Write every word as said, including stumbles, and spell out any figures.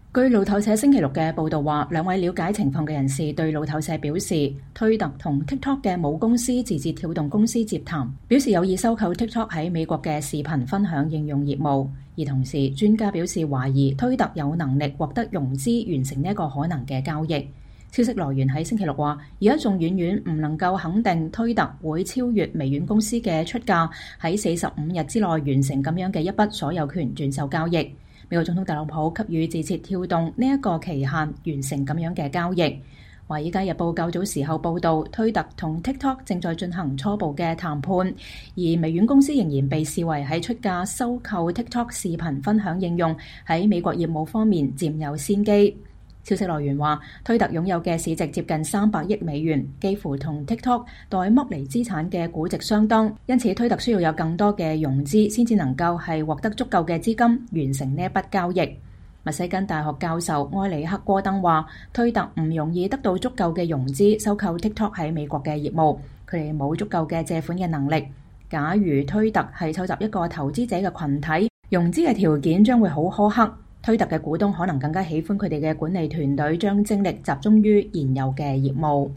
據路透社星期六嘅報導話，兩位了解情況嘅人士對路透社表示，推特同 TikTok 嘅母公司字節跳動公司接談，表示有意收購 TikTok 喺美國嘅視頻分享應用業務。而同時，專家表示懷疑推特有能力獲得融資，完成呢一個可能嘅交易。消息來源喺星期六話，而家仲遠遠唔能夠肯定推特會超越微軟公司嘅出價，喺四十五日之內完成咁樣嘅一筆所有權轉售交易。美國總統特朗普給予字節跳動呢一個期限，完成咁樣嘅交易。《華爾街日報》較早時候報導，推特同 TikTok 正在進行初步嘅談判，而微軟公司仍然被視為喺出價收購 TikTok 視頻分享應用喺美國業務方面佔有先機。消息來源話，推特擁有嘅市值接近三百億美元，幾乎同 TikTok 待剝離資產嘅估值相當，因此推特需要有更多嘅融資，先至能夠係獲得足夠嘅資金完成呢一筆交易。密西根大學教授埃里克戈登話，推特唔容易得到足夠嘅融資收購 TikTok 喺美國嘅業務，佢哋冇足夠嘅借款嘅能力。假如推特係湊集一個投資者嘅群體，融資嘅條件將會好苛刻。推特嘅股東可能更加喜歡佢哋嘅管理團隊將精力集中於現有嘅業務。